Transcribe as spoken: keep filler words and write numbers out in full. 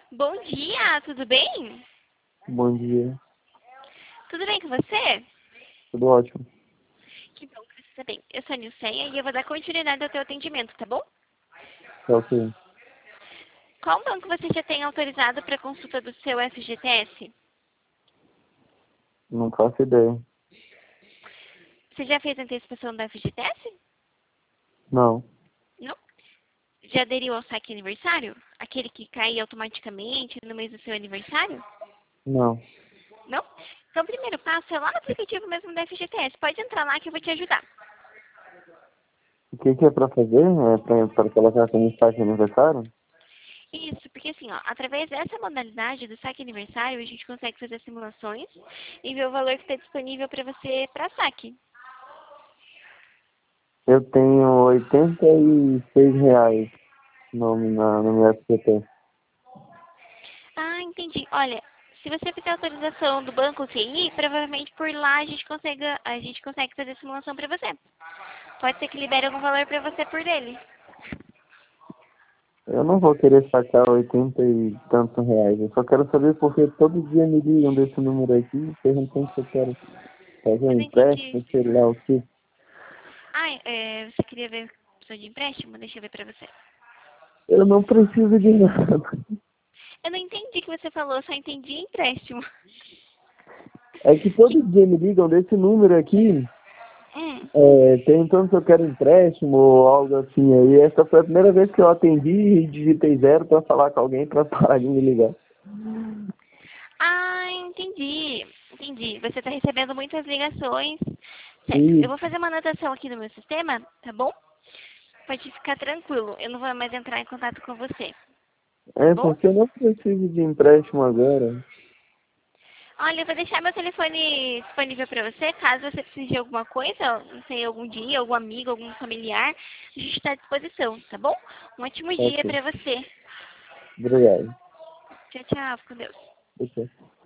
Bom dia, tudo bem? Bom dia, Tudo bem com você? tudo ótimo. Que bom que você está bem. Eu sou a Nilceia e eu vou dar continuidade ao teu atendimento, tá bom? Tá ok. Qual banco você já tem autorizado para consulta do seu F G T S? Não faço ideia. Você já fez a antecipação do F G T S? Não, Não? Já aderiu ao saque aniversário? Aquele que cai automaticamente no mês do seu aniversário? não. Não? Então o primeiro passo é lá no aplicativo mesmo da F G T S. Pode entrar lá que eu vou te ajudar. O que que é pra fazer? É pra, pra colocar como saque de aniversário? Isso, porque assim, ó, através dessa modalidade do saque aniversário, a gente consegue fazer simulações e ver o valor que está disponível para você para saque. Eu tenho oitenta e seis reais no, na, no meu F P T. Ah, entendi. Olha, se você fizer autorização do banco C I, provavelmente por lá a gente consegue, a gente consegue fazer simulação para você. Pode ser que libere algum valor para você por dele. Eu não vou querer sacar oitenta e tantos reais. Eu só quero saber porque todo dia me ligam desse número aqui, perguntando se eu quero fazer Eu um não entendi. empréstimo, sei lá o quê. Ah, é, você queria ver opção de empréstimo? Deixa eu ver para você. Eu não preciso de nada. Eu não entendi o que você falou, eu só entendi empréstimo. É que todo dia me ligam desse número aqui, Hum. é, perguntando se eu quero empréstimo ou algo assim. Aí essa foi a primeira vez que eu atendi e digitei zero para falar com alguém para parar de me ligar. Ah, entendi. Entendi. Você está recebendo muitas ligações. Certo. Eu E vou fazer uma anotação aqui no meu sistema, tá bom? Pode ficar tranquilo. Eu não vou mais entrar em contato com você, tá é bom? porque eu não preciso de empréstimo agora. Olha, eu vou deixar meu telefone disponível para você, caso você precise de alguma coisa, não sei, algum dia, algum amigo, algum familiar, a gente está à disposição, tá bom? Um ótimo dia Ok, para você. obrigado. Tchau, tchau, fica com Deus. Ok.